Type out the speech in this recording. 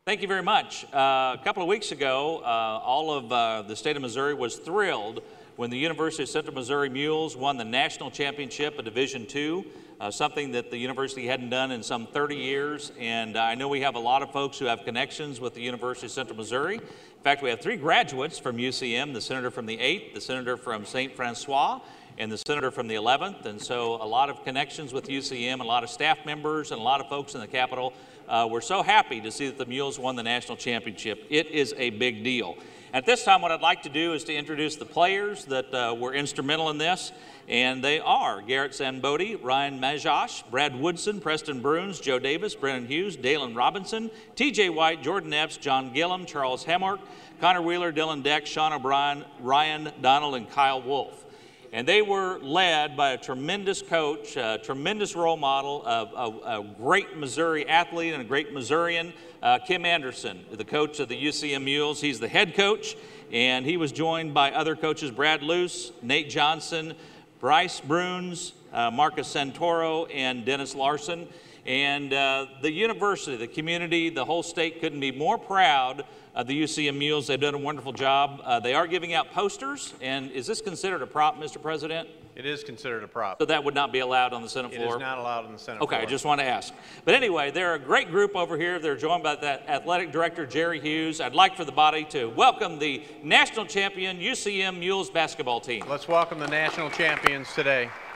Thank you very much. A couple of weeks ago, all of the state of Missouri was thrilled when the University of Central Missouri Mules won the national championship of Division II, something that the university hadn't done in some 30 years. And I know we have a lot of folks who have connections with the University of Central Missouri. In fact, we have 3 graduates from UCM, the senator from the 8th, the senator from St. Francois, and the senator from the 11th. And so a lot of connections with UCM, a lot of staff members, and a lot of folks in the Capitol. We're so happy to see that the Mules won the national championship. It is a big deal. At this time, what I'd like to do is to introduce the players that were instrumental in this, and they are Garrett Zambodi, Ryan Majosh, Brad Woodson, Preston Bruns, Joe Davis, Brennan Hughes, Dalen Robinson, TJ White, Jordan Epps, John Gillum, Charles Hemmark, Connor Wheeler, Dylan Deck, Sean O'Brien, Ryan Donald, and Kyle Wolf. And they were led by a tremendous coach, a tremendous role model, a great Missouri athlete and a great Missourian, Kim Anderson, the coach of the UCM Mules. He's the head coach, and he was joined by other coaches, Brad Luce, Nate Johnson, Bryce Bruns, Marcus Santoro, and Dennis Larson. And the university, the community, the whole state couldn't be more proud of the UCM Mules. They've done a wonderful job. They are giving out posters. And is this considered a prop, Mr. President? It is considered a prop. So that would not be allowed on the Senate floor? It is not allowed on the Senate floor. Okay, I just want to ask. But anyway, they're a great group over here. They're joined by that athletic director, Jerry Hughes. I'd like for the body to welcome the national champion UCM Mules basketball team. Let's welcome the national champions today.